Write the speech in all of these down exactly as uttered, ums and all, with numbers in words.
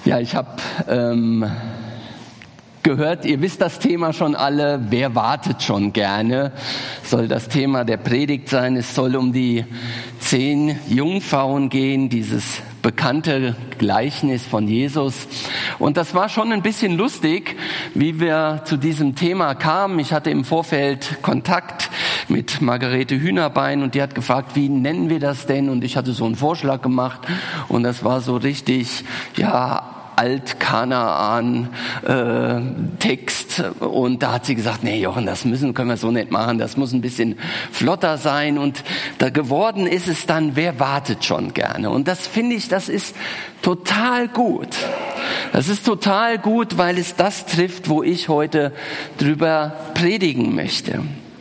Ja, ich habe ähm, gehört, ihr wisst das Thema schon alle, wer wartet schon gerne, soll das Thema der Predigt sein. Es soll um die zehn Jungfrauen gehen, dieses bekannte Gleichnis von Jesus. Und das war schon ein bisschen lustig, wie wir zu diesem Thema kamen. Ich hatte im Vorfeld Kontakt mit Margarete Hühnerbein und die hat gefragt, wie nennen wir das denn? Und ich hatte so einen Vorschlag gemacht und das war so richtig, ja, Alt-Kanaan äh, Text, und da hat sie gesagt, nee Jochen, das müssen können wir so nicht machen, das muss ein bisschen flotter sein, und da geworden ist es dann, wer wartet schon gerne? Und das finde ich, das ist total gut. Das ist total gut, weil es das trifft, wo ich heute drüber predigen möchte.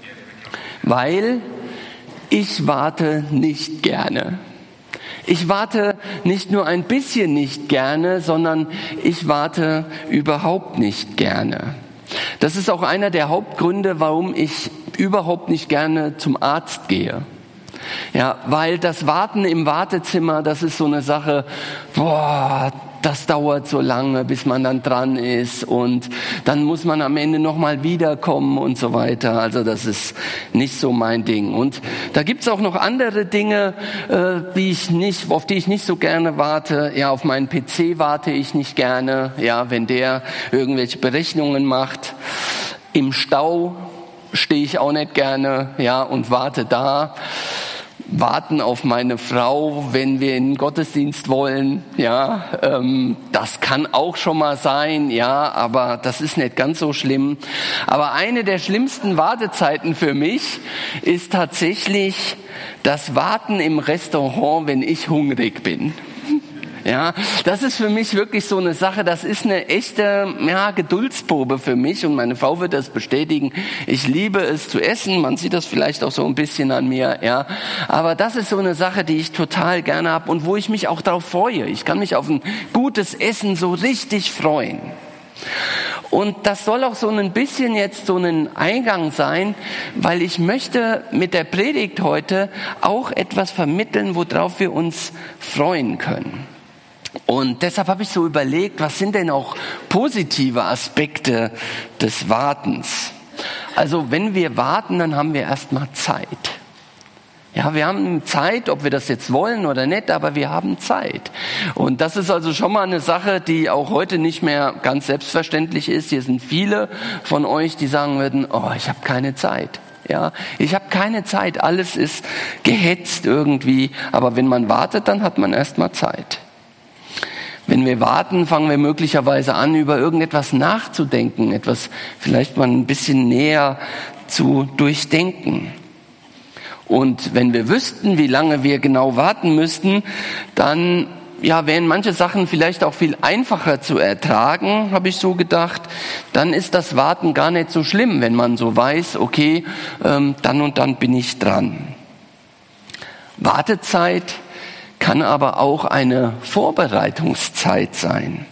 Weil ich warte nicht gerne. Ich warte nicht nur ein bisschen nicht gerne, sondern ich warte überhaupt nicht gerne. Das ist auch einer der Hauptgründe, warum ich überhaupt nicht gerne zum Arzt gehe. Ja, weil das Warten im Wartezimmer, das ist so eine Sache, boah, das dauert so lange, bis man dann dran ist, und dann muss man am Ende nochmal wiederkommen und so weiter. Also das ist nicht so mein Ding. Und da gibt's auch noch andere Dinge, äh, die ich nicht, auf die ich nicht so gerne warte. Ja, auf meinen P C warte ich nicht gerne, ja, wenn der irgendwelche Berechnungen macht. Im Stau stehe ich auch nicht gerne, ja, und warte da. Warten auf meine Frau, wenn wir in den Gottesdienst wollen, ja, ähm, das kann auch schon mal sein, ja, aber das ist nicht ganz so schlimm. Aber eine der schlimmsten Wartezeiten für mich ist tatsächlich das Warten im Restaurant, wenn ich hungrig bin. Ja, das ist für mich wirklich so eine Sache, das ist eine echte, ja, Geduldsprobe für mich, und meine Frau wird das bestätigen. Ich liebe es zu essen, man sieht das vielleicht auch so ein bisschen an mir, ja. Aber das ist so eine Sache, die ich total gerne habe und wo ich mich auch darauf freue. Ich kann mich auf ein gutes Essen so richtig freuen. Und das soll auch so ein bisschen jetzt so ein Eingang sein, weil ich möchte mit der Predigt heute auch etwas vermitteln, worauf wir uns freuen können. Und deshalb habe ich so überlegt, was sind denn auch positive Aspekte des Wartens? Also wenn wir warten, dann haben wir erstmal Zeit. Ja, wir haben Zeit, ob wir das jetzt wollen oder nicht, aber wir haben Zeit. Und das ist also schon mal eine Sache, die auch heute nicht mehr ganz selbstverständlich ist. Hier sind viele von euch, die sagen würden, oh, ich habe keine Zeit. Ja, ich habe keine Zeit, alles ist gehetzt irgendwie. Aber wenn man wartet, dann hat man erstmal Zeit. Wenn wir warten, fangen wir möglicherweise an, über irgendetwas nachzudenken, etwas vielleicht mal ein bisschen näher zu durchdenken. Und wenn wir wüssten, wie lange wir genau warten müssten, dann ja, wären manche Sachen vielleicht auch viel einfacher zu ertragen, habe ich so gedacht. Dann ist das Warten gar nicht so schlimm, wenn man so weiß, okay, ähm, dann und dann bin ich dran. Wartezeit kann aber auch eine Vorbereitungszeit sein.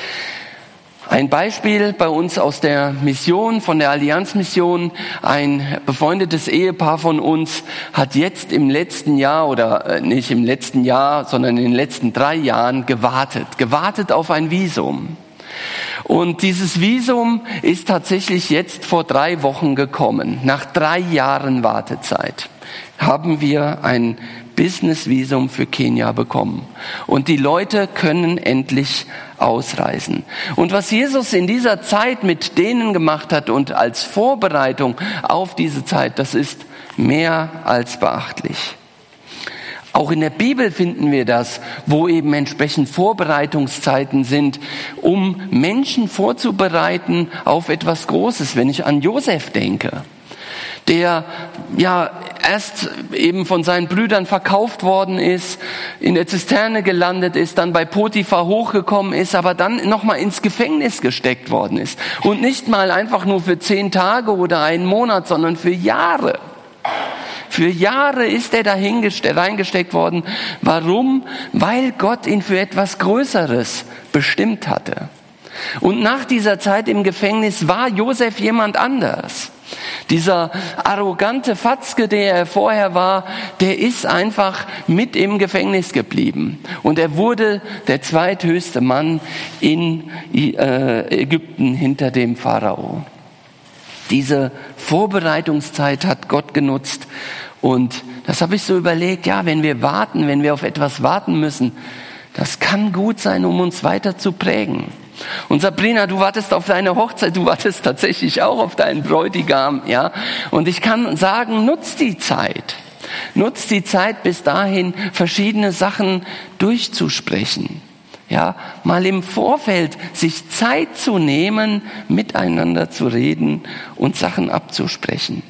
Ein Beispiel bei uns aus der Mission, von der Allianzmission: ein befreundetes Ehepaar von uns hat jetzt im letzten Jahr, oder nicht im letzten Jahr, sondern in den letzten drei Jahren gewartet, gewartet auf ein Visum. Und dieses Visum ist tatsächlich jetzt vor drei Wochen gekommen. Nach drei Jahren Wartezeit haben wir ein Business-Visum für Kenia bekommen. Und die Leute können endlich ausreisen. Und was Jesus in dieser Zeit mit denen gemacht hat und als Vorbereitung auf diese Zeit, das ist mehr als beachtlich. Auch in der Bibel finden wir das, wo eben entsprechend Vorbereitungszeiten sind, um Menschen vorzubereiten auf etwas Großes. Wenn ich an Josef denke, der ja erst eben von seinen Brüdern verkauft worden ist, in der Zisterne gelandet ist, dann bei Potiphar hochgekommen ist, aber dann nochmal ins Gefängnis gesteckt worden ist. Und nicht mal einfach nur für zehn Tage oder einen Monat, sondern für Jahre. Für Jahre ist er da reingesteckt worden. Warum? Weil Gott ihn für etwas Größeres bestimmt hatte. Und nach dieser Zeit im Gefängnis war Josef jemand anders. Dieser arrogante Fatzke, der er vorher war, der ist einfach mit im Gefängnis geblieben. Und er wurde der zweithöchste Mann in äh, Ägypten hinter dem Pharao. Diese Vorbereitungszeit hat Gott genutzt. Und das habe ich so überlegt, ja, wenn wir warten, wenn wir auf etwas warten müssen, das kann gut sein, um uns weiter zu prägen. Und Sabrina, du wartest auf deine Hochzeit, du wartest tatsächlich auch auf deinen Bräutigam, ja. Und ich kann sagen, nutz die Zeit. Nutz die Zeit bis dahin, verschiedene Sachen durchzusprechen. Ja, mal im Vorfeld sich Zeit zu nehmen, miteinander zu reden und Sachen abzusprechen.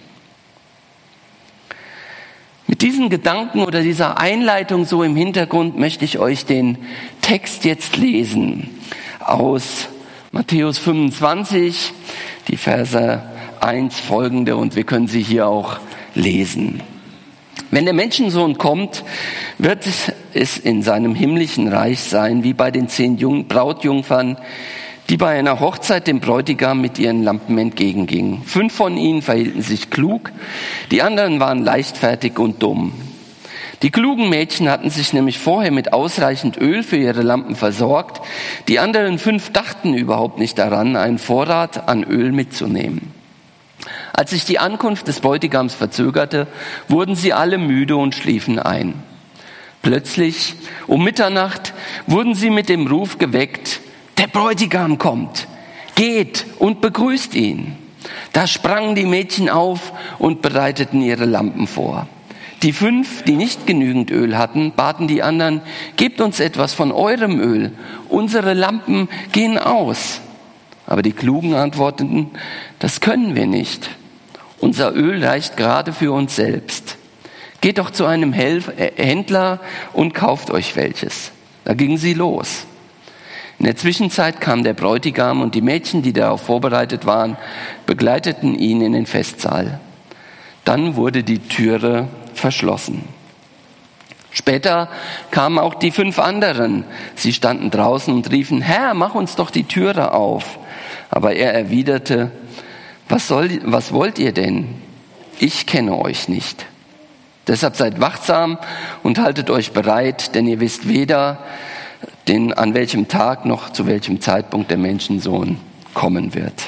Mit diesen Gedanken oder dieser Einleitung so im Hintergrund möchte ich euch den Text jetzt lesen aus Matthäus fünfundzwanzig, die Verse eins folgende, und wir können sie hier auch lesen. Wenn der Menschensohn kommt, wird es in seinem himmlischen Reich sein, wie bei den zehn Jung- Brautjungfern, die bei einer Hochzeit dem Bräutigam mit ihren Lampen entgegengingen. Fünf von ihnen verhielten sich klug, die anderen waren leichtfertig und dumm. Die klugen Mädchen hatten sich nämlich vorher mit ausreichend Öl für ihre Lampen versorgt. Die anderen fünf dachten überhaupt nicht daran, einen Vorrat an Öl mitzunehmen. Als sich die Ankunft des Bräutigams verzögerte, wurden sie alle müde und schliefen ein. Plötzlich, um Mitternacht, wurden sie mit dem Ruf geweckt: Der Bräutigam kommt, geht und begrüßt ihn. Da sprangen die Mädchen auf und bereiteten ihre Lampen vor. Die fünf, die nicht genügend Öl hatten, baten die anderen: Gebt uns etwas von eurem Öl, unsere Lampen gehen aus. Aber die Klugen antworteten: Das können wir nicht. Unser Öl reicht gerade für uns selbst. Geht doch zu einem Händler und kauft euch welches. Da gingen sie los. In der Zwischenzeit kam der Bräutigam und die Mädchen, die darauf vorbereitet waren, begleiteten ihn in den Festsaal. Dann wurde die Türe verschlossen. Später kamen auch die fünf anderen. Sie standen draußen und riefen: Herr, mach uns doch die Türe auf. Aber er erwiderte: Was soll, was wollt ihr denn? Ich kenne euch nicht. Deshalb seid wachsam und haltet euch bereit, denn ihr wisst weder, den, an welchem Tag noch zu welchem Zeitpunkt der Menschensohn kommen wird.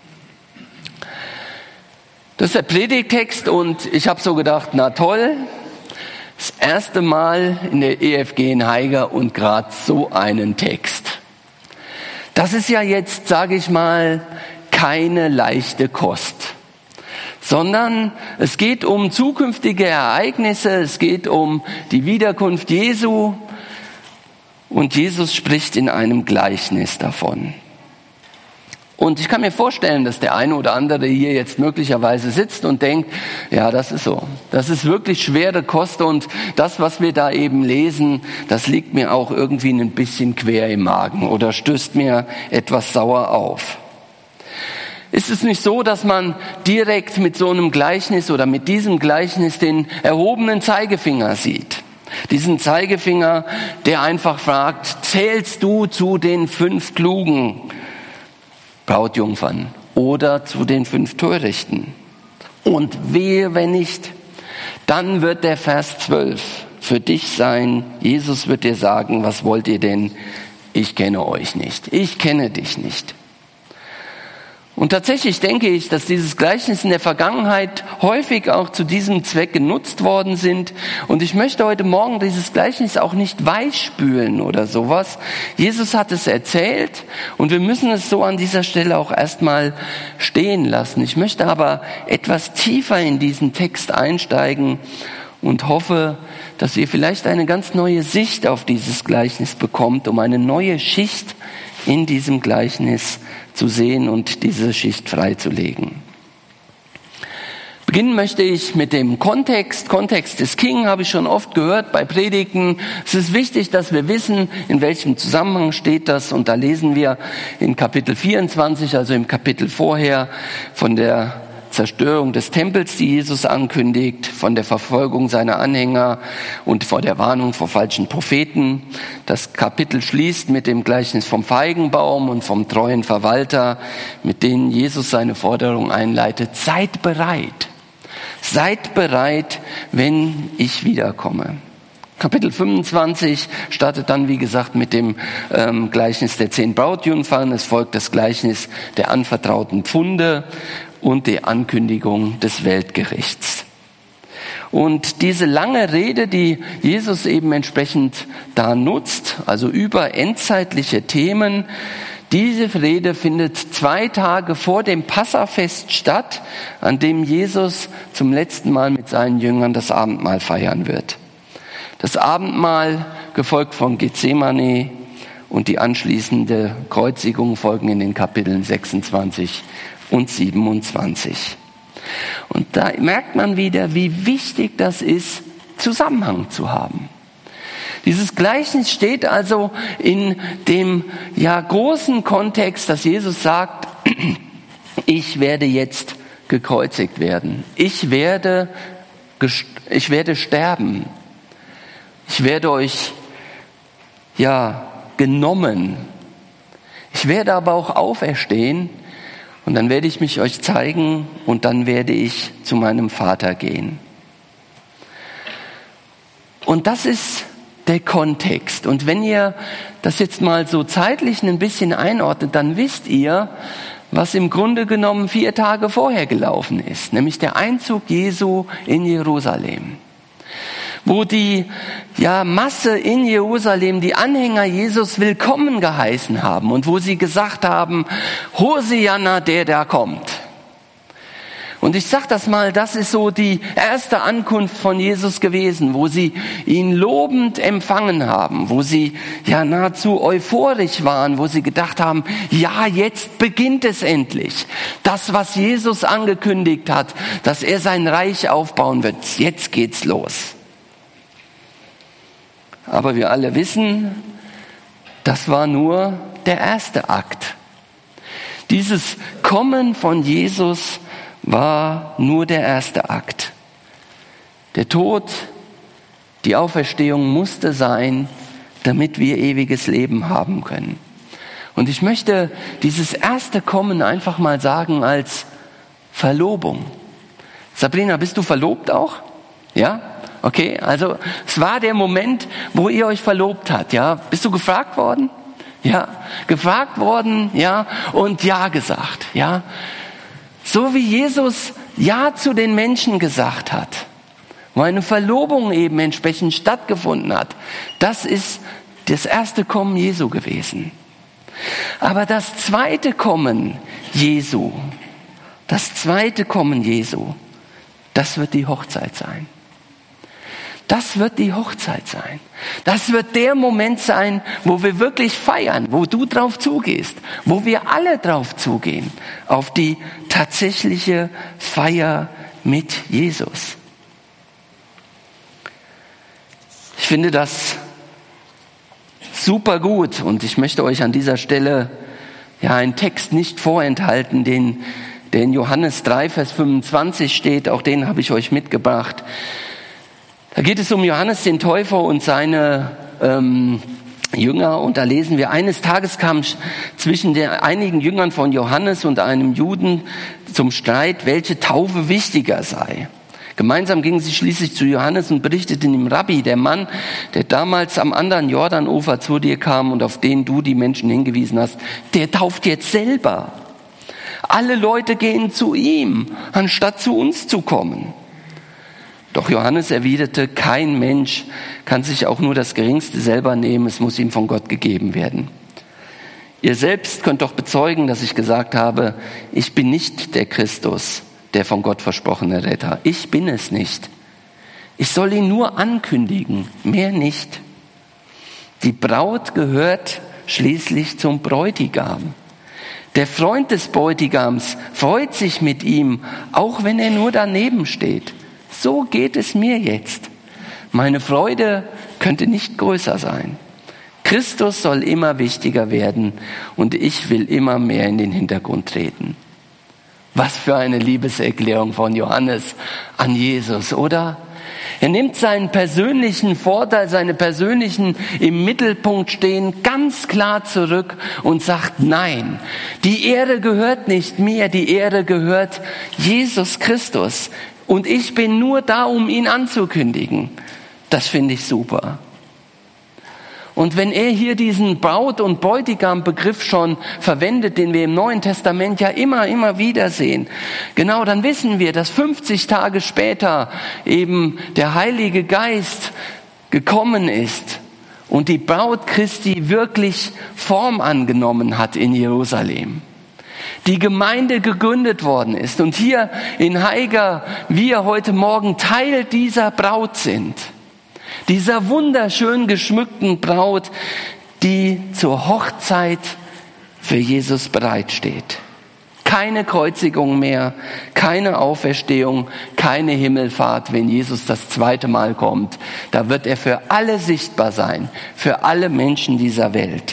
Das ist der Predigttext und ich habe so gedacht, na toll, das erste Mal in der E F G in Haiger und gerade so einen Text. Das ist ja jetzt, sage ich mal, keine leichte Kost, sondern es geht um zukünftige Ereignisse, es geht um die Wiederkunft Jesu und Jesus spricht in einem Gleichnis davon. Und ich kann mir vorstellen, dass der eine oder andere hier jetzt möglicherweise sitzt und denkt, ja, das ist so. Das ist wirklich schwere Kost und das, was wir da eben lesen, das liegt mir auch irgendwie ein bisschen quer im Magen oder stößt mir etwas sauer auf. Ist es nicht so, dass man direkt mit so einem Gleichnis oder mit diesem Gleichnis den erhobenen Zeigefinger sieht? Diesen Zeigefinger, der einfach fragt: Zählst du zu den fünf klugen Brautjungfern oder zu den fünf Törichten? Und wehe, wenn nicht, dann wird der Vers zwölf für dich sein. Jesus wird dir sagen: Was wollt ihr denn? Ich kenne euch nicht. Ich kenne dich nicht. Und tatsächlich denke ich, dass dieses Gleichnis in der Vergangenheit häufig auch zu diesem Zweck genutzt worden sind. Und ich möchte heute Morgen dieses Gleichnis auch nicht weichspülen oder sowas. Jesus hat es erzählt und wir müssen es so an dieser Stelle auch erstmal stehen lassen. Ich möchte aber etwas tiefer in diesen Text einsteigen und hoffe, dass ihr vielleicht eine ganz neue Sicht auf dieses Gleichnis bekommt, um eine neue Schicht in diesem Gleichnis zu sehen und diese Schicht freizulegen. Beginnen möchte ich mit dem Kontext. Kontext ist King, habe ich schon oft gehört bei Predigten. Es ist wichtig, dass wir wissen, in welchem Zusammenhang steht das. Und da lesen wir in Kapitel vierundzwanzig, also im Kapitel vorher, von der Zerstörung des Tempels, die Jesus ankündigt, von der Verfolgung seiner Anhänger und vor der Warnung vor falschen Propheten. Das Kapitel schließt mit dem Gleichnis vom Feigenbaum und vom treuen Verwalter, mit denen Jesus seine Forderung einleitet: Seid bereit, seid bereit, wenn ich wiederkomme. Kapitel fünfundzwanzig startet dann, wie gesagt, mit dem ähm, Gleichnis der zehn Brautjungfern. Es folgt das Gleichnis der anvertrauten Pfunde und die Ankündigung des Weltgerichts. Und diese lange Rede, die Jesus eben entsprechend da nutzt, also über endzeitliche Themen, diese Rede findet zwei Tage vor dem Passafest statt, an dem Jesus zum letzten Mal mit seinen Jüngern das Abendmahl feiern wird. Das Abendmahl, gefolgt von Gethsemane, und die anschließende Kreuzigung folgen in den Kapiteln sechsundzwanzig und siebenundzwanzig. Und da merkt man wieder, wie wichtig das ist, Zusammenhang zu haben. Dieses Gleichnis steht also in dem ja großen Kontext, dass Jesus sagt: Ich werde jetzt gekreuzigt werden. Ich werde, ich werde sterben. Ich werde euch, ja, genommen. Ich werde aber auch auferstehen und dann werde ich mich euch zeigen und dann werde ich zu meinem Vater gehen. Und das ist der Kontext. Und wenn ihr das jetzt mal so zeitlich ein bisschen einordnet, dann wisst ihr, was im Grunde genommen vier Tage vorher gelaufen ist, nämlich der Einzug Jesu in Jerusalem. Wo die ja, Masse in Jerusalem die Anhänger Jesus willkommen geheißen haben und wo sie gesagt haben: Hosianna, der da kommt. Und ich sag das mal, das ist so die erste Ankunft von Jesus gewesen, wo sie ihn lobend empfangen haben, wo sie ja nahezu euphorisch waren, wo sie gedacht haben: Ja, jetzt beginnt es endlich. Das, was Jesus angekündigt hat, dass er sein Reich aufbauen wird, jetzt geht's los. Aber wir alle wissen, das war nur der erste Akt. Dieses Kommen von Jesus war nur der erste Akt. Der Tod, die Auferstehung musste sein, damit wir ewiges Leben haben können. Und ich möchte dieses erste Kommen einfach mal sagen als Verlobung. Sabrina, bist du verlobt auch? Ja? Okay, also es war der Moment, wo ihr euch verlobt habt, ja? Bist du gefragt worden? Ja, gefragt worden, ja, und ja gesagt, ja? So wie Jesus Ja zu den Menschen gesagt hat, wo eine Verlobung eben entsprechend stattgefunden hat, das ist das erste Kommen Jesu gewesen. Aber das zweite Kommen Jesu, das zweite Kommen Jesu, das wird die Hochzeit sein. Das wird die Hochzeit sein. Das wird der Moment sein, wo wir wirklich feiern, wo du drauf zugehst, wo wir alle drauf zugehen, auf die tatsächliche Feier mit Jesus. Ich finde das super gut und ich möchte euch an dieser Stelle ja einen Text nicht vorenthalten, den, der in Johannes drei, Vers fünfundzwanzig steht, auch den habe ich euch mitgebracht. Da geht es um Johannes den Täufer und seine ähm, Jünger und da lesen wir: Eines Tages kam zwischen den einigen Jüngern von Johannes und einem Juden zum Streit, welche Taufe wichtiger sei. Gemeinsam gingen sie schließlich zu Johannes und berichteten ihm: Rabbi, der Mann, der damals am anderen Jordanofer zu dir kam und auf den du die Menschen hingewiesen hast, der tauft jetzt selber. Alle Leute gehen zu ihm, anstatt zu uns zu kommen. Doch Johannes erwiderte: Kein Mensch kann sich auch nur das Geringste selber nehmen, es muss ihm von Gott gegeben werden. Ihr selbst könnt doch bezeugen, dass ich gesagt habe, ich bin nicht der Christus, der von Gott versprochene Retter. Ich bin es nicht. Ich soll ihn nur ankündigen, mehr nicht. Die Braut gehört schließlich zum Bräutigam. Der Freund des Bräutigams freut sich mit ihm, auch wenn er nur daneben steht. So geht es mir jetzt. Meine Freude könnte nicht größer sein. Christus soll immer wichtiger werden und ich will immer mehr in den Hintergrund treten. Was für eine Liebeserklärung von Johannes an Jesus, oder? Er nimmt seinen persönlichen Vorteil, seine persönlichen im Mittelpunkt stehen, ganz klar zurück und sagt, nein, die Ehre gehört nicht mir, die Ehre gehört Jesus Christus. Und ich bin nur da, um ihn anzukündigen. Das finde ich super. Und wenn er hier diesen Braut- und Bräutigam-Begriff schon verwendet, den wir im Neuen Testament ja immer, immer wieder sehen, genau, dann wissen wir, dass fünfzig Tage später eben der Heilige Geist gekommen ist und die Braut Christi wirklich Form angenommen hat in Jerusalem. Die Gemeinde gegründet worden ist und hier in Haiger wir heute Morgen Teil dieser Braut sind. Dieser wunderschön geschmückten Braut, die zur Hochzeit für Jesus bereitsteht. Keine Kreuzigung mehr, keine Auferstehung, keine Himmelfahrt, wenn Jesus das zweite Mal kommt. Da wird er für alle sichtbar sein, für alle Menschen dieser Welt.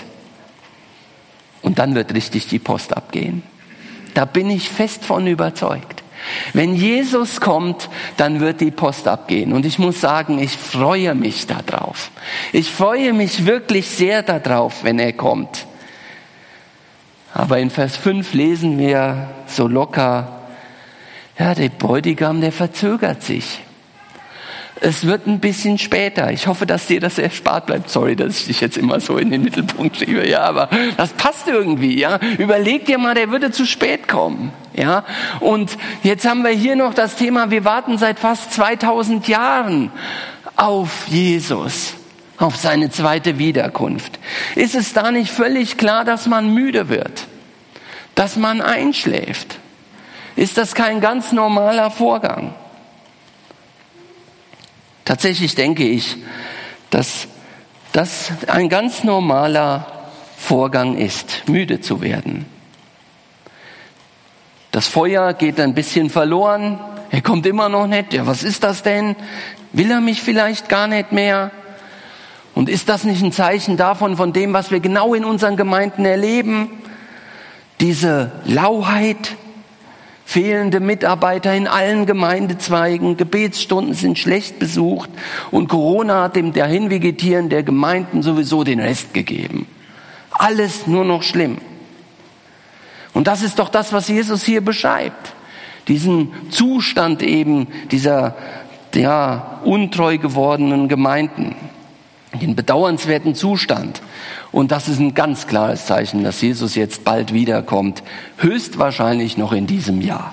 Und dann wird richtig die Post abgehen. Da bin ich fest von überzeugt. Wenn Jesus kommt, dann wird die Post abgehen. Und ich muss sagen, ich freue mich darauf. Ich freue mich wirklich sehr darauf, wenn er kommt. Aber in Vers fünf lesen wir so locker, ja, der Bräutigam, der verzögert sich. Es wird ein bisschen später. Ich hoffe, dass dir das erspart bleibt. Sorry, dass ich dich jetzt immer so in den Mittelpunkt schiebe. Ja, aber das passt irgendwie. Ja, überleg dir mal, der würde zu spät kommen. Ja, und jetzt haben wir hier noch das Thema: Wir warten seit fast zweitausend Jahren auf Jesus, auf seine zweite Wiederkunft. Ist es da nicht völlig klar, dass man müde wird, dass man einschläft? Ist das kein ganz normaler Vorgang? Tatsächlich denke ich, dass das ein ganz normaler Vorgang ist, müde zu werden. Das Feuer geht ein bisschen verloren. Er kommt immer noch nicht. Ja, was ist das denn? Will er mich vielleicht gar nicht mehr? Und ist das nicht ein Zeichen davon, von dem, was wir genau in unseren Gemeinden erleben? Diese Lauheit, fehlende Mitarbeiter in allen Gemeindezweigen, Gebetsstunden sind schlecht besucht und Corona hat dem Dahinvegetieren der Gemeinden sowieso den Rest gegeben. Alles nur noch schlimm. Und das ist doch das, was Jesus hier beschreibt. Diesen Zustand eben dieser ja, untreu gewordenen Gemeinden. Den bedauernswerten Zustand. Und das ist ein ganz klares Zeichen, dass Jesus jetzt bald wiederkommt. Höchstwahrscheinlich noch in diesem Jahr.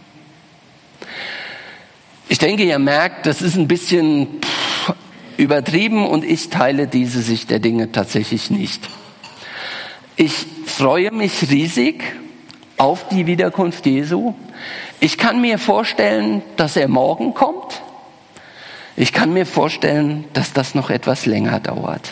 Ich denke, ihr merkt, das ist ein bisschen pff, übertrieben und ich teile diese Sicht der Dinge tatsächlich nicht. Ich freue mich riesig auf die Wiederkunft Jesu. Ich kann mir vorstellen, dass er morgen kommt. Ich kann mir vorstellen, dass das noch etwas länger dauert.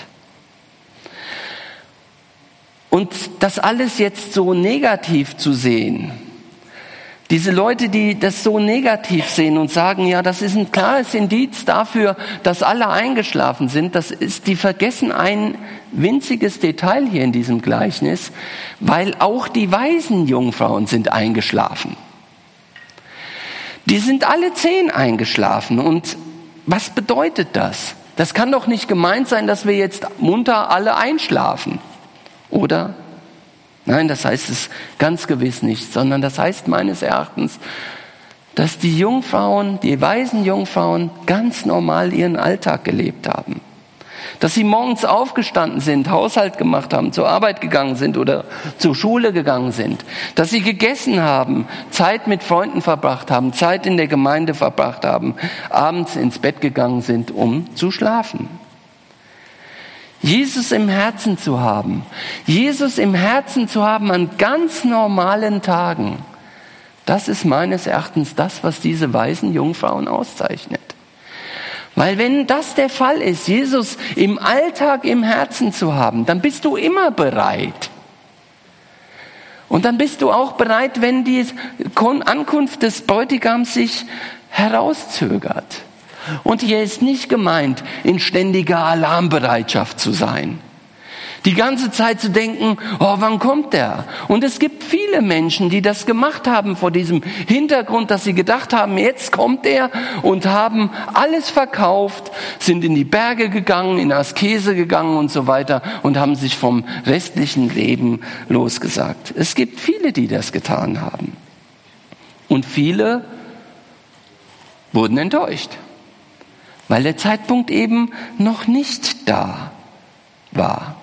Und das alles jetzt so negativ zu sehen, diese Leute, die das so negativ sehen und sagen, ja, das ist ein klares Indiz dafür, dass alle eingeschlafen sind, das ist, die vergessen ein winziges Detail hier in diesem Gleichnis, weil auch die weisen Jungfrauen sind eingeschlafen. Die sind alle zehn eingeschlafen. Und was bedeutet das? Das kann doch nicht gemeint sein, dass wir jetzt munter alle einschlafen. Oder? Nein, das heißt es ganz gewiss nicht, sondern das heißt meines Erachtens, dass die Jungfrauen, die weisen Jungfrauen ganz normal ihren Alltag gelebt haben. Dass sie morgens aufgestanden sind, Haushalt gemacht haben, zur Arbeit gegangen sind oder zur Schule gegangen sind. Dass sie gegessen haben, Zeit mit Freunden verbracht haben, Zeit in der Gemeinde verbracht haben, abends ins Bett gegangen sind, um zu schlafen. Jesus im Herzen zu haben, Jesus im Herzen zu haben an ganz normalen Tagen, das ist meines Erachtens das, was diese weisen Jungfrauen auszeichnet. Weil wenn das der Fall ist, Jesus im Alltag im Herzen zu haben, dann bist du immer bereit. Und dann bist du auch bereit, wenn die Ankunft des Bräutigams sich herauszögert. Und hier ist nicht gemeint, in ständiger Alarmbereitschaft zu sein. Die ganze Zeit zu denken, oh, wann kommt der? Und es gibt viele Menschen, die das gemacht haben vor diesem Hintergrund, dass sie gedacht haben, jetzt kommt er, und haben alles verkauft, sind in die Berge gegangen, in Askese gegangen und so weiter und haben sich vom restlichen Leben losgesagt. Es gibt viele, die das getan haben. Und viele wurden enttäuscht, weil der Zeitpunkt eben noch nicht da war.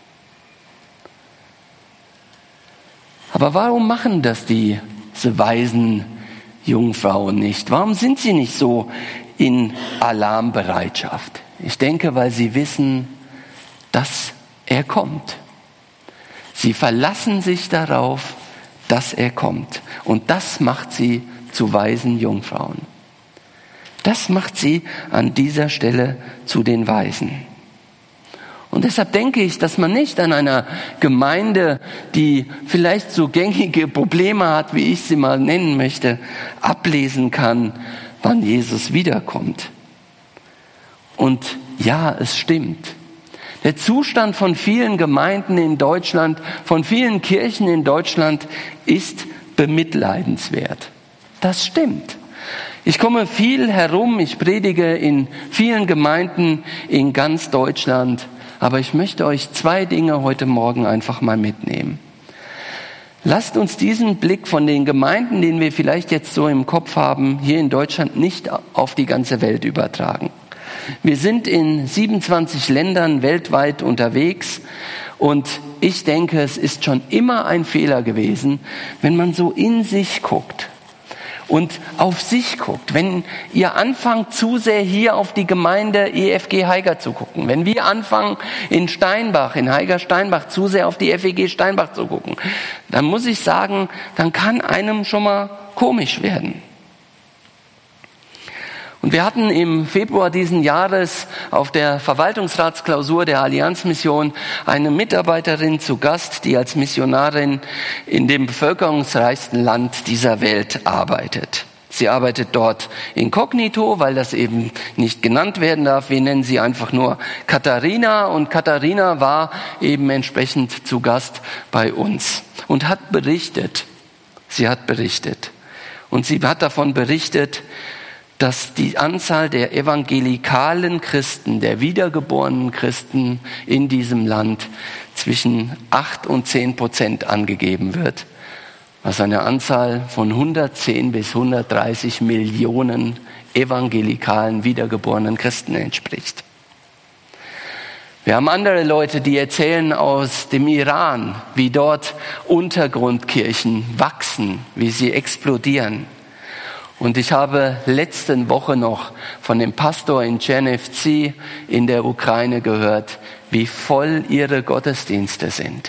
Aber warum machen das diese weisen Jungfrauen nicht? Warum sind sie nicht so in Alarmbereitschaft? Ich denke, weil sie wissen, dass er kommt. Sie verlassen sich darauf, dass er kommt. Und das macht sie zu weisen Jungfrauen. Das macht sie an dieser Stelle zu den Weisen. Und deshalb denke ich, dass man nicht an einer Gemeinde, die vielleicht so gängige Probleme hat, wie ich sie mal nennen möchte, ablesen kann, wann Jesus wiederkommt. Und ja, es stimmt. Der Zustand von vielen Gemeinden in Deutschland, von vielen Kirchen in Deutschland ist bemitleidenswert. Das stimmt. Ich komme viel herum, ich predige in vielen Gemeinden in ganz Deutschland. Aber ich möchte euch zwei Dinge heute Morgen einfach mal mitnehmen. Lasst uns diesen Blick von den Gemeinden, den wir vielleicht jetzt so im Kopf haben, hier in Deutschland nicht auf die ganze Welt übertragen. Wir sind in siebenundzwanzig Ländern weltweit unterwegs und ich denke, es ist schon immer ein Fehler gewesen, wenn man so in sich guckt und auf sich guckt. Wenn ihr anfangt, zu sehr hier auf die Gemeinde E F G Haiger zu gucken, wenn wir anfangen, in Steinbach, in Haiger-Steinbach, zu sehr auf die F E G Steinbach zu gucken, dann muss ich sagen, dann kann einem schon mal komisch werden. Und wir hatten im Februar diesen Jahres auf der Verwaltungsratsklausur der Allianzmission eine Mitarbeiterin zu Gast, die als Missionarin in dem bevölkerungsreichsten Land dieser Welt arbeitet. Sie arbeitet dort inkognito, weil das eben nicht genannt werden darf. Wir nennen sie einfach nur Katharina. Und Katharina war eben entsprechend zu Gast bei uns und hat berichtet. Sie hat berichtet. Und sie hat davon berichtet, dass die Anzahl der evangelikalen Christen, der wiedergeborenen Christen in diesem Land zwischen acht und zehn Prozent angegeben wird, was einer Anzahl von hundertzehn bis hundertdreißig Millionen evangelikalen wiedergeborenen Christen entspricht. Wir haben andere Leute, die erzählen aus dem Iran, wie dort Untergrundkirchen wachsen, wie sie explodieren. Und ich habe letzte Woche noch von dem Pastor in Tschernewtsi in der Ukraine gehört, wie voll ihre Gottesdienste sind.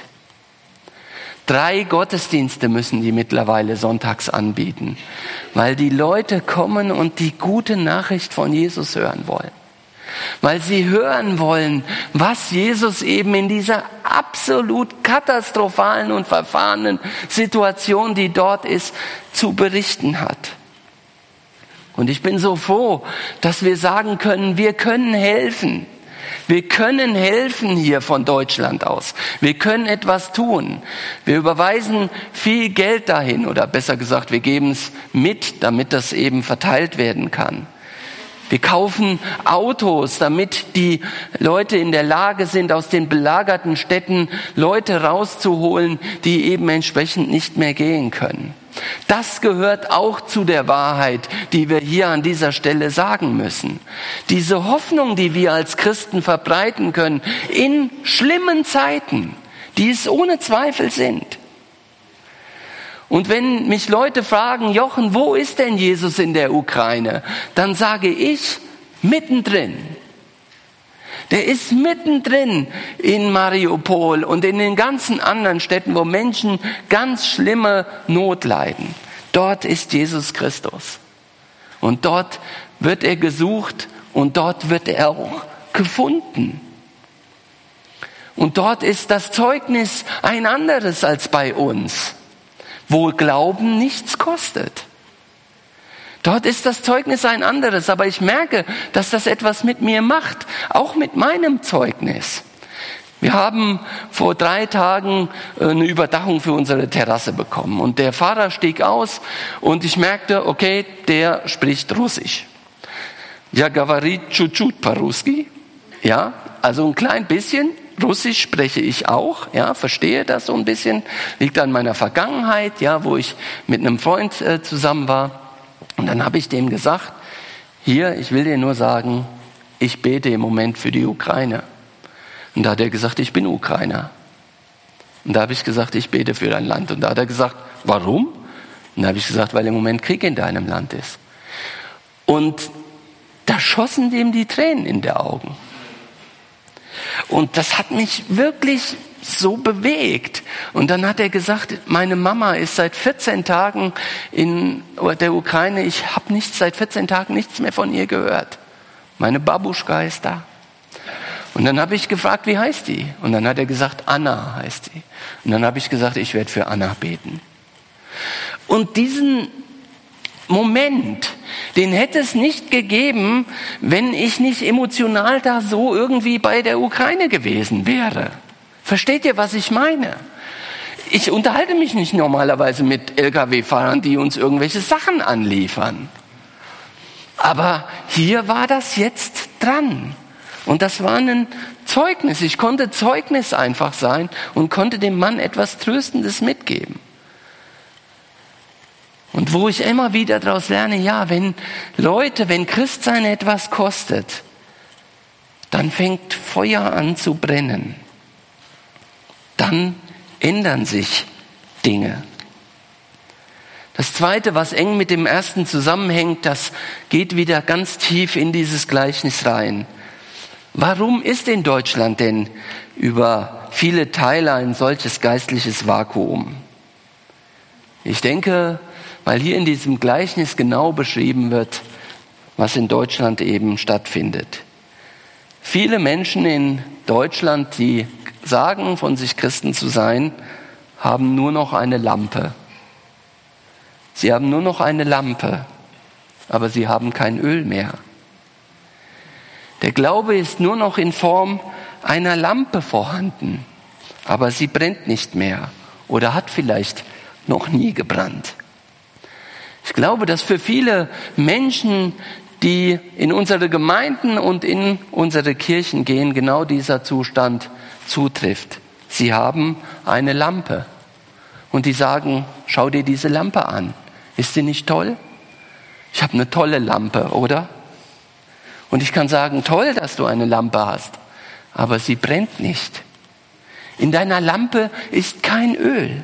Drei Gottesdienste müssen die mittlerweile sonntags anbieten, weil die Leute kommen und die gute Nachricht von Jesus hören wollen. Weil sie hören wollen, was Jesus eben in dieser absolut katastrophalen und verfahrenen Situation, die dort ist, zu berichten hat. Und ich bin so froh, dass wir sagen können, wir können helfen. Wir können helfen hier von Deutschland aus. Wir können etwas tun. Wir überweisen viel Geld dahin, oder besser gesagt, wir geben es mit, damit das eben verteilt werden kann. Wir kaufen Autos, damit die Leute in der Lage sind, aus den belagerten Städten Leute rauszuholen, die eben entsprechend nicht mehr gehen können. Das gehört auch zu der Wahrheit, die wir hier an dieser Stelle sagen müssen. Diese Hoffnung, die wir als Christen verbreiten können, in schlimmen Zeiten, die es ohne Zweifel sind. Und wenn mich Leute fragen, Jochen, wo ist denn Jesus in der Ukraine? Dann sage ich, mittendrin. Der ist mittendrin in Mariupol und in den ganzen anderen Städten, wo Menschen ganz schlimme Not leiden. Dort ist Jesus Christus. Und dort wird er gesucht und dort wird er auch gefunden. Und dort ist das Zeugnis ein anderes als bei uns, wo Glauben nichts kostet. Dort ist das Zeugnis ein anderes, aber ich merke, dass das etwas mit mir macht, auch mit meinem Zeugnis. Wir haben vor drei Tagen eine Überdachung für unsere Terrasse bekommen. Und der Fahrer stieg aus und ich merkte, okay, der spricht Russisch. Ja, говорит чуть-чуть по-русски. Ja, also ein klein bisschen. Russisch spreche ich auch, ja, verstehe das so ein bisschen. Liegt an meiner Vergangenheit, ja, wo ich mit einem Freund äh, zusammen war. Und dann habe ich dem gesagt, hier, ich will dir nur sagen, ich bete im Moment für die Ukraine. Und da hat er gesagt, ich bin Ukrainer. Und da habe ich gesagt, ich bete für dein Land. Und da hat er gesagt, warum? Und da habe ich gesagt, weil im Moment Krieg in deinem Land ist. Und da schossen dem die Tränen in die Augen. Und das hat mich wirklich so bewegt. Und dann hat er gesagt, meine Mama ist seit vierzehn Tagen in der Ukraine. Ich habe nichts, seit vierzehn Tagen nichts mehr von ihr gehört. Meine Babuschka ist da. Und dann habe ich gefragt, wie heißt die? Und dann hat er gesagt, Anna heißt sie. Und dann habe ich gesagt, ich werde für Anna beten. Und diesen Moment, den hätte es nicht gegeben, wenn ich nicht emotional da so irgendwie bei der Ukraine gewesen wäre. Versteht ihr, was ich meine? Ich unterhalte mich nicht normalerweise mit L K W-Fahrern, die uns irgendwelche Sachen anliefern. Aber hier war das jetzt dran. Und das war ein Zeugnis. Ich konnte Zeugnis einfach sein und konnte dem Mann etwas Tröstendes mitgeben. Und wo ich immer wieder daraus lerne, ja, wenn Leute, wenn Christsein etwas kostet, dann fängt Feuer an zu brennen. Dann ändern sich Dinge. Das Zweite, was eng mit dem Ersten zusammenhängt, das geht wieder ganz tief in dieses Gleichnis rein. Warum ist in Deutschland denn über viele Teile ein solches geistliches Vakuum? Ich denke, weil hier in diesem Gleichnis genau beschrieben wird, was in Deutschland eben stattfindet. Viele Menschen in Deutschland, die sagen, von sich Christen zu sein, haben nur noch eine Lampe. Sie haben nur noch eine Lampe, aber sie haben kein Öl mehr. Der Glaube ist nur noch in Form einer Lampe vorhanden, aber sie brennt nicht mehr oder hat vielleicht noch nie gebrannt. Ich glaube, dass für viele Menschen, die in unsere Gemeinden und in unsere Kirchen gehen, genau dieser Zustand zutrifft. Sie haben eine Lampe und die sagen, schau dir diese Lampe an. Ist sie nicht toll? Ich habe eine tolle Lampe, oder? Und ich kann sagen, toll, dass du eine Lampe hast, aber sie brennt nicht. In deiner Lampe ist kein Öl.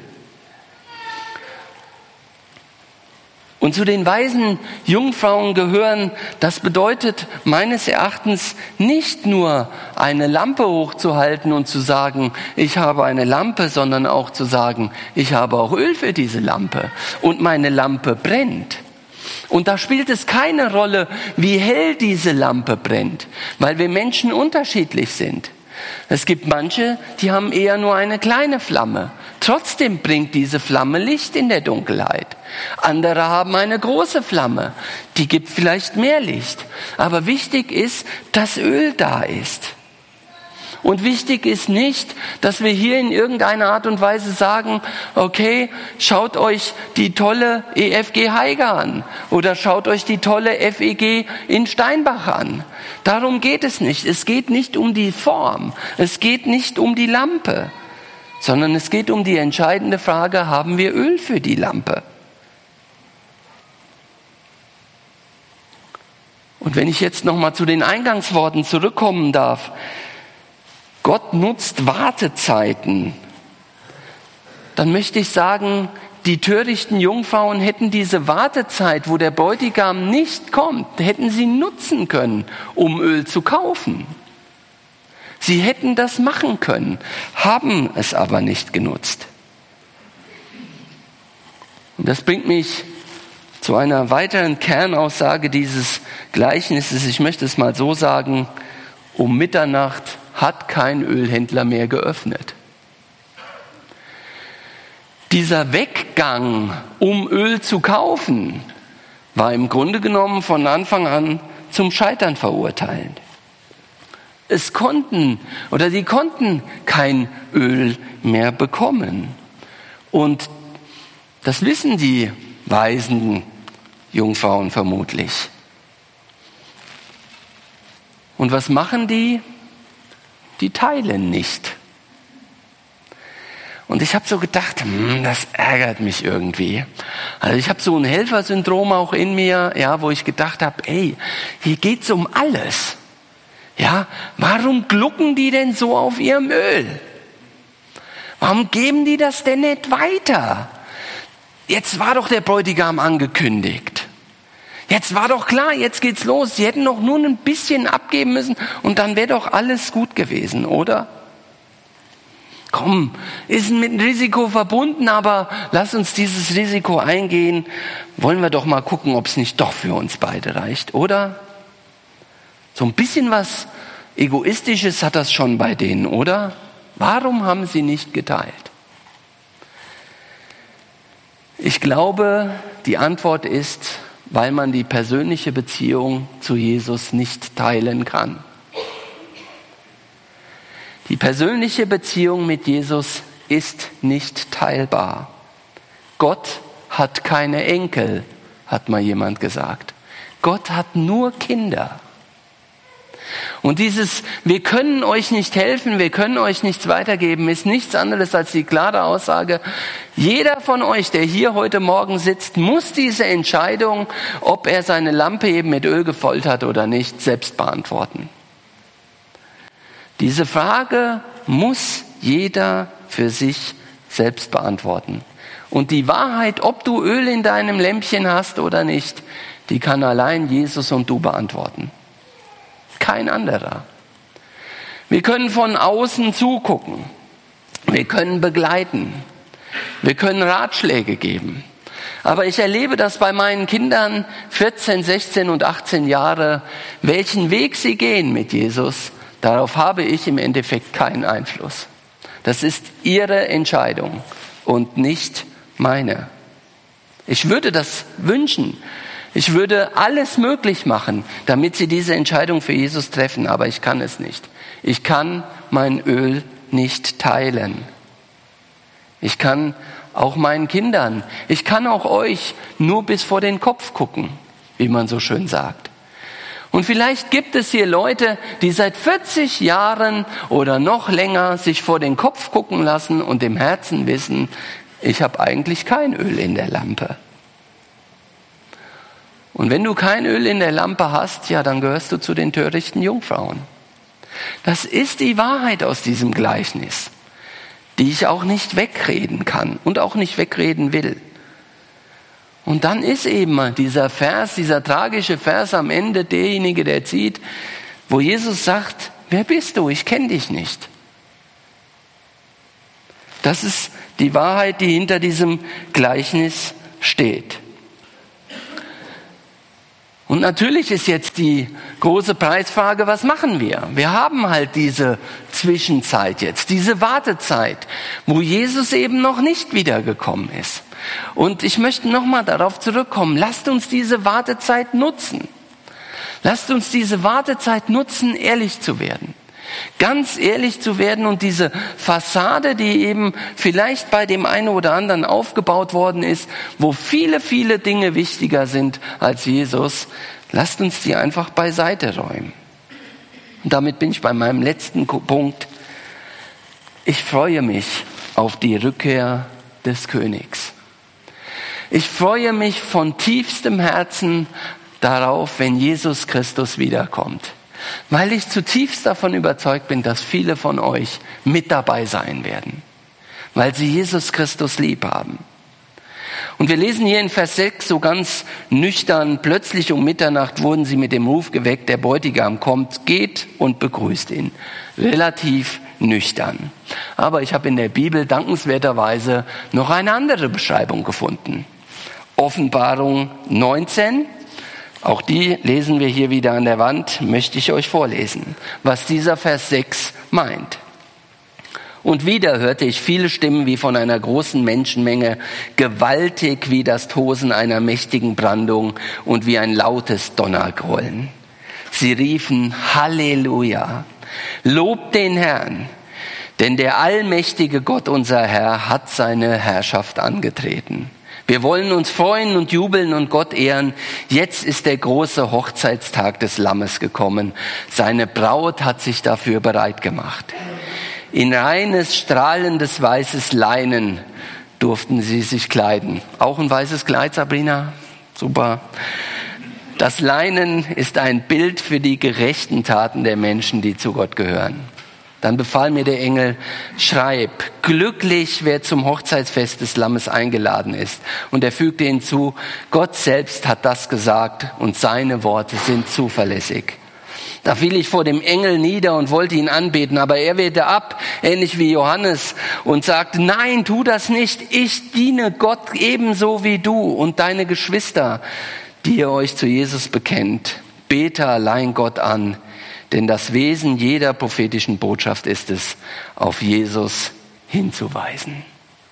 Und zu den weisen Jungfrauen gehören, das bedeutet meines Erachtens nicht nur eine Lampe hochzuhalten und zu sagen, ich habe eine Lampe, sondern auch zu sagen, ich habe auch Öl für diese Lampe und meine Lampe brennt. Und da spielt es keine Rolle, wie hell diese Lampe brennt, weil wir Menschen unterschiedlich sind. Es gibt manche, die haben eher nur eine kleine Flamme. Trotzdem bringt diese Flamme Licht in der Dunkelheit. Andere haben eine große Flamme, die gibt vielleicht mehr Licht. Aber wichtig ist, dass Öl da ist. Und wichtig ist nicht, dass wir hier in irgendeiner Art und Weise sagen, okay, schaut euch die tolle E F G Haiger an oder schaut euch die tolle F E G in Steinbach an. Darum geht es nicht. Es geht nicht um die Form. Es geht nicht um die Lampe, sondern es geht um die entscheidende Frage, haben wir Öl für die Lampe? Und wenn ich jetzt nochmal zu den Eingangsworten zurückkommen darf, Gott nutzt Wartezeiten, dann möchte ich sagen, die törichten Jungfrauen hätten diese Wartezeit, wo der Bräutigam nicht kommt, hätten sie nutzen können, um Öl zu kaufen. Sie hätten das machen können, haben es aber nicht genutzt. Und das bringt mich zu einer weiteren Kernaussage dieses Gleichnisses. Ich möchte es mal so sagen, um Mitternacht hat kein Ölhändler mehr geöffnet. Dieser Weggang, um Öl zu kaufen, war im Grunde genommen von Anfang an zum Scheitern verurteilt. es konnten oder sie konnten kein Öl mehr bekommen. Und das wissen die weisen Jungfrauen vermutlich. Und was machen die? Die teilen nicht. Und ich habe so gedacht, hm, das ärgert mich irgendwie. Also ich habe so ein Helfersyndrom auch in mir, ja, wo ich gedacht habe, ey, hier geht's um alles. Ja, warum glucken die denn so auf ihrem Öl? Warum geben die das denn nicht weiter? Jetzt war doch der Bräutigam angekündigt. Jetzt war doch klar, jetzt geht's los. Sie hätten doch nur ein bisschen abgeben müssen und dann wäre doch alles gut gewesen, oder? Komm, ist mit einem Risiko verbunden, aber lass uns dieses Risiko eingehen. Wollen wir doch mal gucken, ob es nicht doch für uns beide reicht, oder? So ein bisschen was Egoistisches hat das schon bei denen, oder? Warum haben sie nicht geteilt? Ich glaube, die Antwort ist, weil man die persönliche Beziehung zu Jesus nicht teilen kann. Die persönliche Beziehung mit Jesus ist nicht teilbar. Gott hat keine Enkel, hat mal jemand gesagt. Gott hat nur Kinder. Und dieses, wir können euch nicht helfen, wir können euch nichts weitergeben, ist nichts anderes als die klare Aussage, jeder von euch, der hier heute Morgen sitzt, muss diese Entscheidung, ob er seine Lampe eben mit Öl gefüllt hat oder nicht, selbst beantworten. Diese Frage muss jeder für sich selbst beantworten. Und die Wahrheit, ob du Öl in deinem Lämpchen hast oder nicht, die kann allein Jesus und du beantworten. Kein anderer. Wir können von außen zugucken. Wir können begleiten. Wir können Ratschläge geben. Aber ich erlebe das bei meinen Kindern, vierzehn, sechzehn und achtzehn Jahre, welchen Weg sie gehen mit Jesus. Darauf habe ich im Endeffekt keinen Einfluss. Das ist ihre Entscheidung und nicht meine. Ich würde das wünschen. Ich würde alles möglich machen, damit sie diese Entscheidung für Jesus treffen, aber ich kann es nicht. Ich kann mein Öl nicht teilen. Ich kann auch meinen Kindern, ich kann auch euch nur bis vor den Kopf gucken, wie man so schön sagt. Und vielleicht gibt es hier Leute, die seit vierzig Jahren oder noch länger sich vor den Kopf gucken lassen und im Herzen wissen, ich habe eigentlich kein Öl in der Lampe. Und wenn du kein Öl in der Lampe hast, ja, dann gehörst du zu den törichten Jungfrauen. Das ist die Wahrheit aus diesem Gleichnis, die ich auch nicht wegreden kann und auch nicht wegreden will. Und dann ist eben dieser Vers, dieser tragische Vers am Ende derjenige, der zieht, wo Jesus sagt, wer bist du? Ich kenne dich nicht. Das ist die Wahrheit, die hinter diesem Gleichnis steht. Und natürlich ist jetzt die große Preisfrage, was machen wir? Wir haben halt diese Zwischenzeit jetzt, diese Wartezeit, wo Jesus eben noch nicht wiedergekommen ist. Und ich möchte nochmal darauf zurückkommen, lasst uns diese Wartezeit nutzen. Lasst uns diese Wartezeit nutzen, ehrlich zu werden. Ganz ehrlich zu werden und diese Fassade, die eben vielleicht bei dem einen oder anderen aufgebaut worden ist, wo viele, viele Dinge wichtiger sind als Jesus, lasst uns die einfach beiseite räumen. Und damit bin ich bei meinem letzten Punkt. Ich freue mich auf die Rückkehr des Königs. Ich freue mich von tiefstem Herzen darauf, wenn Jesus Christus wiederkommt. Weil ich zutiefst davon überzeugt bin, dass viele von euch mit dabei sein werden, weil sie Jesus Christus lieb haben. Und wir lesen hier in Vers sechs so ganz nüchtern, plötzlich um Mitternacht wurden sie mit dem Ruf geweckt, der Bräutigam kommt, geht und begrüßt ihn. Relativ nüchtern. Aber ich habe in der Bibel dankenswerterweise noch eine andere Beschreibung gefunden. Offenbarung neunzehn. Auch die lesen wir hier wieder an der Wand, möchte ich euch vorlesen, was dieser Vers sechs meint. Und wieder hörte ich viele Stimmen wie von einer großen Menschenmenge, gewaltig wie das Tosen einer mächtigen Brandung und wie ein lautes Donnergrollen. Sie riefen Halleluja. Lobt den Herrn, denn der allmächtige Gott, unser Herr, hat seine Herrschaft angetreten. Wir wollen uns freuen und jubeln und Gott ehren. Jetzt ist der große Hochzeitstag des Lammes gekommen. Seine Braut hat sich dafür bereit gemacht. In reines, strahlendes, weißes Leinen durften sie sich kleiden. Auch ein weißes Kleid, Sabrina? Super. Das Leinen ist ein Bild für die gerechten Taten der Menschen, die zu Gott gehören. Dann befahl mir der Engel, schreib, glücklich, wer zum Hochzeitsfest des Lammes eingeladen ist. Und er fügte hinzu, Gott selbst hat das gesagt und seine Worte sind zuverlässig. Da fiel ich vor dem Engel nieder und wollte ihn anbeten, aber er wehrte ab, ähnlich wie Johannes, und sagte, nein, tu das nicht, ich diene Gott ebenso wie du und deine Geschwister, die ihr euch zu Jesus bekennt. Bete allein Gott an. Denn das Wesen jeder prophetischen Botschaft ist es, auf Jesus hinzuweisen.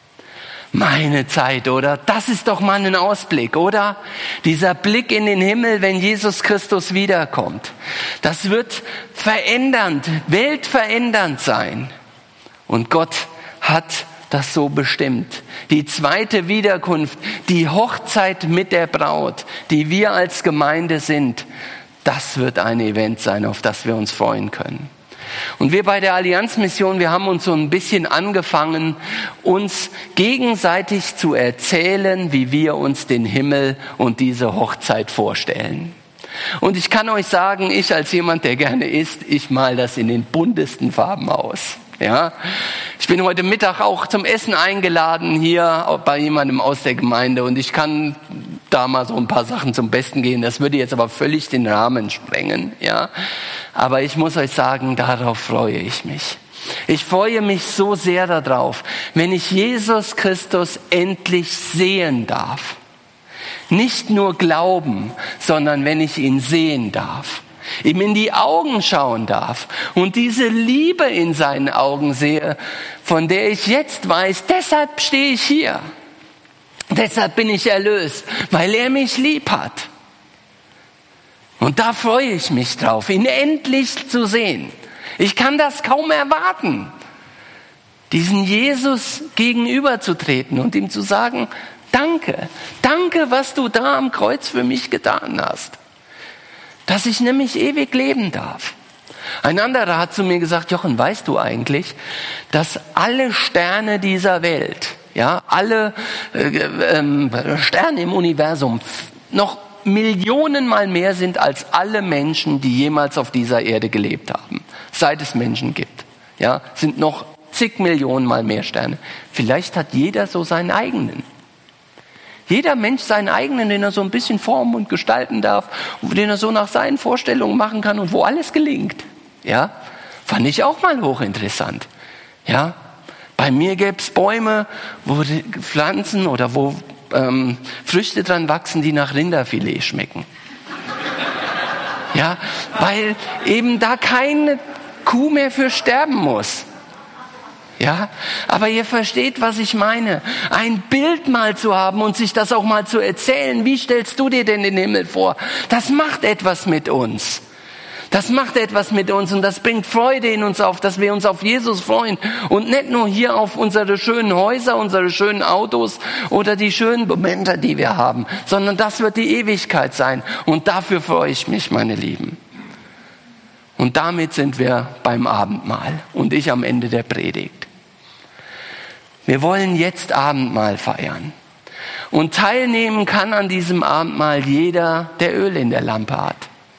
Meine Zeit, oder? Das ist doch mal ein Ausblick, oder? Dieser Blick in den Himmel, wenn Jesus Christus wiederkommt. Das wird verändernd, weltverändernd sein. Und Gott hat das so bestimmt. Die zweite Wiederkunft, die Hochzeit mit der Braut, die wir als Gemeinde sind, das wird ein Event sein, auf das wir uns freuen können. Und wir bei der Allianzmission, wir haben uns so ein bisschen angefangen, uns gegenseitig zu erzählen, wie wir uns den Himmel und diese Hochzeit vorstellen. Und ich kann euch sagen, ich als jemand, der gerne isst, ich mal das in den buntesten Farben aus. Ja, ich bin heute Mittag auch zum Essen eingeladen hier bei jemandem aus der Gemeinde und ich kann da mal so ein paar Sachen zum Besten gehen. Das würde jetzt aber völlig den Rahmen sprengen, ja. Aber ich muss euch sagen, darauf freue ich mich. Ich freue mich so sehr darauf, wenn ich Jesus Christus endlich sehen darf. Nicht nur glauben, sondern wenn ich ihn sehen darf. Ihm in die Augen schauen darf und diese Liebe in seinen Augen sehe, von der ich jetzt weiß, deshalb stehe ich hier. Deshalb bin ich erlöst, weil er mich lieb hat. Und da freue ich mich drauf, ihn endlich zu sehen. Ich kann das kaum erwarten, diesen Jesus gegenüberzutreten und ihm zu sagen, danke, danke, was du da am Kreuz für mich getan hast. Dass ich nämlich ewig leben darf. Ein anderer hat zu mir gesagt, Jochen, weißt du eigentlich, dass alle Sterne dieser Welt, ja, alle äh, äh, Sterne im Universum noch Millionenmal mehr sind als alle Menschen, die jemals auf dieser Erde gelebt haben, seit es Menschen gibt. Ja, sind noch zig Millionen mal mehr Sterne. Vielleicht hat jeder so seinen eigenen. Jeder Mensch seinen eigenen, den er so ein bisschen formen und gestalten darf, den er so nach seinen Vorstellungen machen kann und wo alles gelingt. Ja, fand ich auch mal hochinteressant. Ja, bei mir gäbe es Bäume, wo die Pflanzen oder wo ähm, Früchte dran wachsen, die nach Rinderfilet schmecken. Ja, weil eben da keine Kuh mehr für sterben muss. Ja, aber ihr versteht, was ich meine. Ein Bild mal zu haben und sich das auch mal zu erzählen. Wie stellst du dir denn den Himmel vor? Das macht etwas mit uns. Das macht etwas mit uns und das bringt Freude in uns auf, dass wir uns auf Jesus freuen. Und nicht nur hier auf unsere schönen Häuser, unsere schönen Autos oder die schönen Momente, die wir haben, sondern das wird die Ewigkeit sein. Und dafür freue ich mich, meine Lieben. Und damit sind wir beim Abendmahl und ich am Ende der Predigt. Wir wollen jetzt Abendmahl feiern. Und teilnehmen kann an diesem Abendmahl jeder, der Öl in der Lampe hat.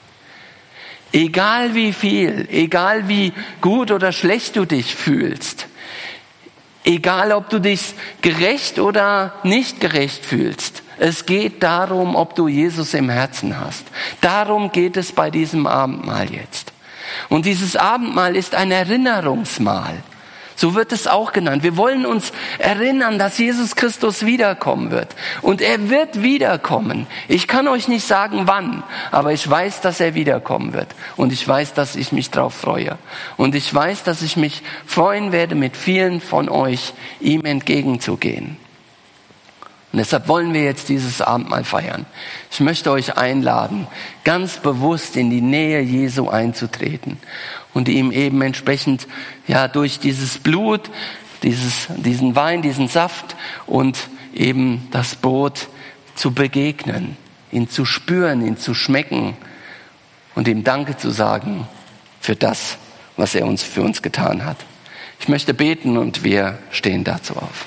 Egal wie viel, egal wie gut oder schlecht du dich fühlst, egal ob du dich gerecht oder nicht gerecht fühlst, es geht darum, ob du Jesus im Herzen hast. Darum geht es bei diesem Abendmahl jetzt. Und dieses Abendmahl ist ein Erinnerungsmahl. So wird es auch genannt. Wir wollen uns erinnern, dass Jesus Christus wiederkommen wird. Und er wird wiederkommen. Ich kann euch nicht sagen, wann, aber ich weiß, dass er wiederkommen wird. Und ich weiß, dass ich mich darauf freue. Und ich weiß, dass ich mich freuen werde, mit vielen von euch ihm entgegenzugehen. Und deshalb wollen wir jetzt dieses Abendmahl feiern. Ich möchte euch einladen, ganz bewusst in die Nähe Jesu einzutreten und ihm eben entsprechend ja durch dieses Blut, dieses, diesen Wein, diesen Saft und eben das Brot zu begegnen, ihn zu spüren, ihn zu schmecken und ihm Danke zu sagen für das, was er uns für uns getan hat. Ich möchte beten und wir stehen dazu auf.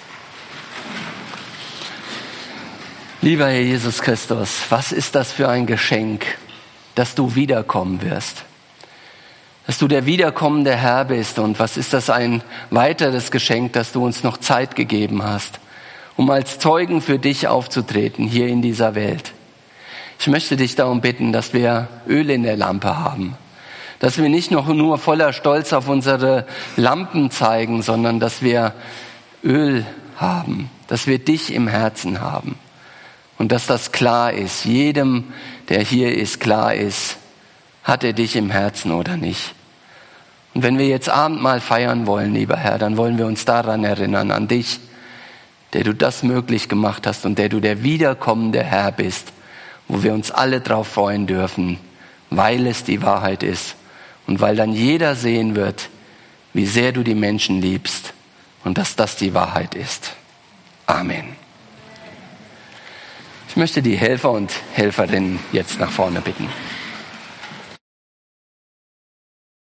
Lieber Herr Jesus Christus, was ist das für ein Geschenk, dass du wiederkommen wirst? Dass du der wiederkommende Herr bist, und was ist das ein weiteres Geschenk, dass du uns noch Zeit gegeben hast, um als Zeugen für dich aufzutreten hier in dieser Welt. Ich möchte dich darum bitten, dass wir Öl in der Lampe haben, dass wir nicht noch nur voller Stolz auf unsere Lampen zeigen, sondern dass wir Öl haben, dass wir dich im Herzen haben. Und dass das klar ist, jedem, der hier ist, klar ist, hat er dich im Herzen oder nicht. Und wenn wir jetzt Abendmahl feiern wollen, lieber Herr, dann wollen wir uns daran erinnern, an dich, der du das möglich gemacht hast und der du der wiederkommende Herr bist, wo wir uns alle drauf freuen dürfen, weil es die Wahrheit ist und weil dann jeder sehen wird, wie sehr du die Menschen liebst und dass das die Wahrheit ist. Amen. Ich möchte die Helfer und Helferinnen jetzt nach vorne bitten.